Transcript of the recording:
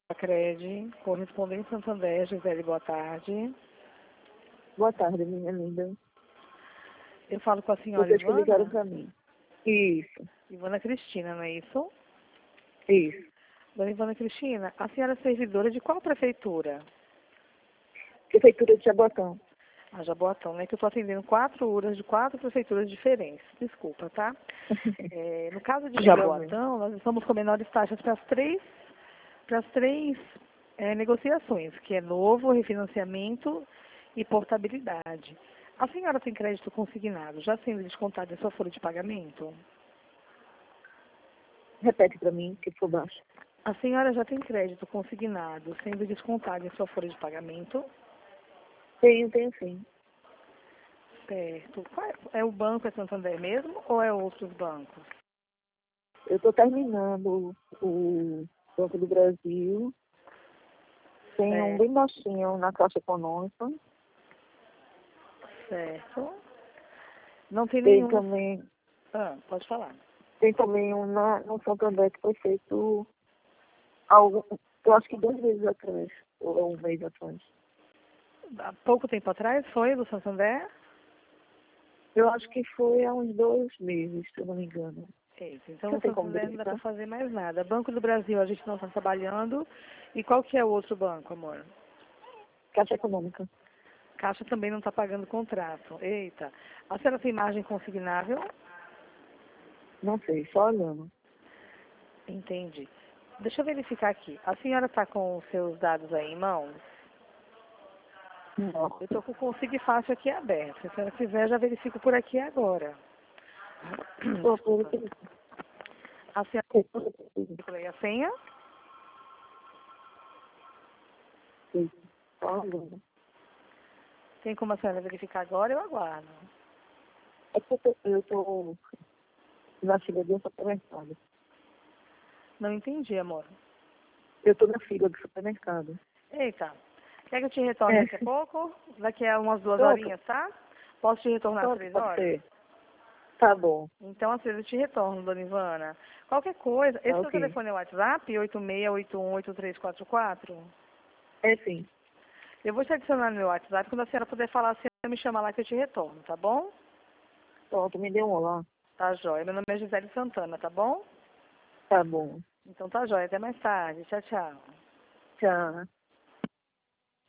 Cred, correspondente Santander, Gisele, boa tarde. Boa tarde, minha linda. Eu falo com a senhora Vocês que ligaram Ivana? pra mim. Isso, Ivana Cristina, não é isso? isso. Dona Ivana Cristina, a senhora é servidora de qual prefeitura? Prefeitura de Jabotão. A Jaboatão, né? Que eu estou atendendo 4 URAs de 4 prefeituras diferentes. Desculpa, tá? No caso de Jabotão. Jaboatão, nós estamos com menores taxas para as três negociações, que é novo, refinanciamento e portabilidade. A senhora tem crédito consignado, já sendo descontado em sua folha de pagamento? Repete pra mim, que for baixo. A senhora já tem crédito consignado, sendo descontado em sua folha de pagamento? Tenho sim. Certo. É o banco é Santander mesmo ou é outros bancos? Eu tô terminando o Banco do Brasil. Tem um bem baixinho na Caixa Econômica. Certo. Não tem Tem nenhum. também, Pode falar. tem também um no Santander que foi feito, eu acho que 2 meses atrás, ou 1 mês atrás. Há pouco tempo atrás foi do Santander? Eu acho que foi há uns 2 meses, se eu não me engano. Isso. Então Você o tem como Santander não dá para verificar? fazer mais nada. Banco do Brasil a gente não está trabalhando. E qual que é o outro banco, amor? Caixa Econômica. Caixa também não está pagando contrato. Eita. A senhora tem margem consignável? Não sei, só olhando. Entendi. Deixa eu verificar aqui. A senhora está com os seus dados aí em mãos? Não. Eu estou com o Consigne Fácil aqui aberto. Se a senhora quiser, já verifico por aqui agora. Desculpa. A senhora calculei a senha? Sim. Só olhando. Tem como a senhora verificar agora? Eu aguardo. É que eu tô na fila do supermercado. Não entendi, amor. Eu tô na fila do supermercado. Eita. Quer que eu te retorne daqui a pouco? Daqui a umas 2 horinhas, tá? Posso te retornar às 3 Pode horas? ser. Tá bom. Então, às 3 eu te retorno, dona Ivana. Qualquer coisa, esse seu Ok. telefone é o WhatsApp, 86818344? É sim. Eu vou te adicionar no meu WhatsApp, quando a senhora puder falar, a senhora me chama lá que eu te retorno, tá bom? Pronto, me dê um olá. Tá jóia. Meu nome é Gisele Santana, tá bom? Tá bom. Então tá jóia. Até mais tarde. Tchau, tchau. Tchau.